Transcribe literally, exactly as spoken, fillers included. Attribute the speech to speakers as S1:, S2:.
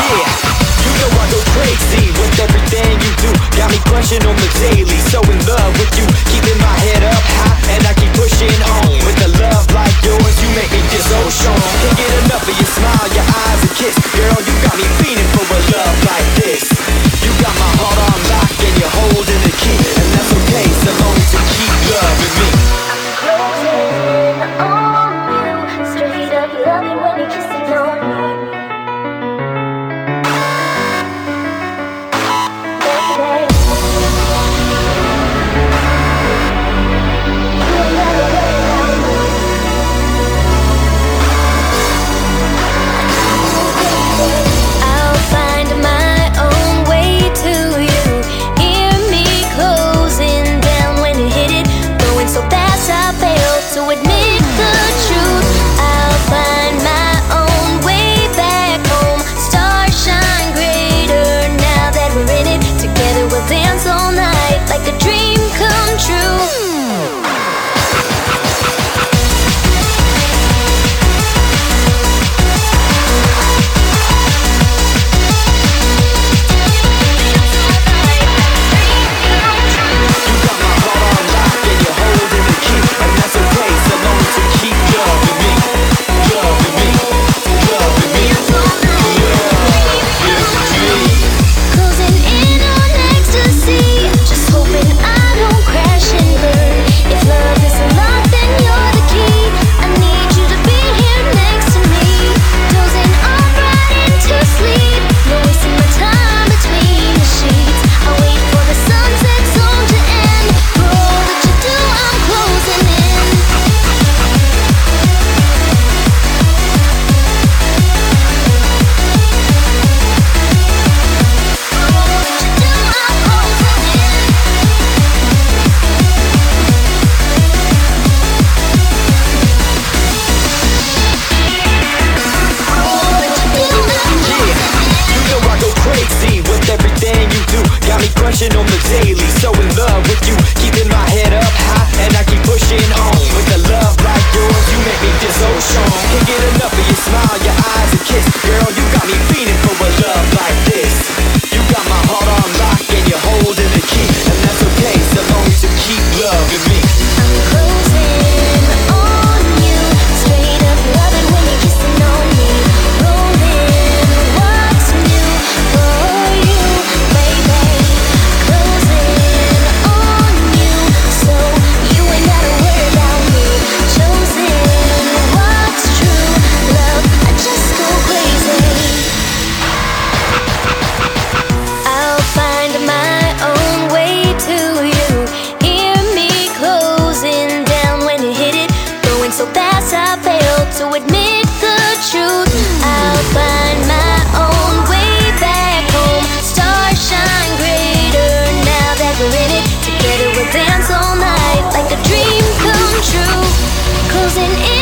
S1: Yeah, you know I go crazy with everything you do. Got me crunching on the daily, so in love with you. Keeping my head up high and I keep pushing on. With a love like yours, you make me feel so strong. Can't get enough of your smile, your eyes and kiss. Girl, you got me feeling for a love like this. You got my heart on lock and you're holding the key, and that's okay so long as you keep loving me.
S2: Closing on you, straight up loving when you're kissing on me. I'll find my own way to you. Hear me closing down when you hit it, going so fast I fail to admit the truth. I'll find my own way back home. Stars shine greater now that we're in it. Together we'll dance all night like a dream come true.
S1: Crunching on the daily, so in love with you. Keeping my head up high and I keep pushing on. With a love like yours, you make me feel so strong. Can't get enough of your smile, your eyes and kiss. Girl, you got me feeling for a love like this. You got my heart on lock and you're holding the key, and that's okay so long as you keep loving me.
S2: I'm closing on you, straight up loving when you're kissing on me. Rolling what's new for you, baby. Closing on you, so you ain't gotta worry about me. Chosen what's true, love, I just go crazy. I'll find my own way to you. Hear me closing down when you hit it, going so fast I fail to admit the truth. I'll find my own way back home. Stars shine greater now that we're in it. Together we'll dance all night like a dream come true. Closing in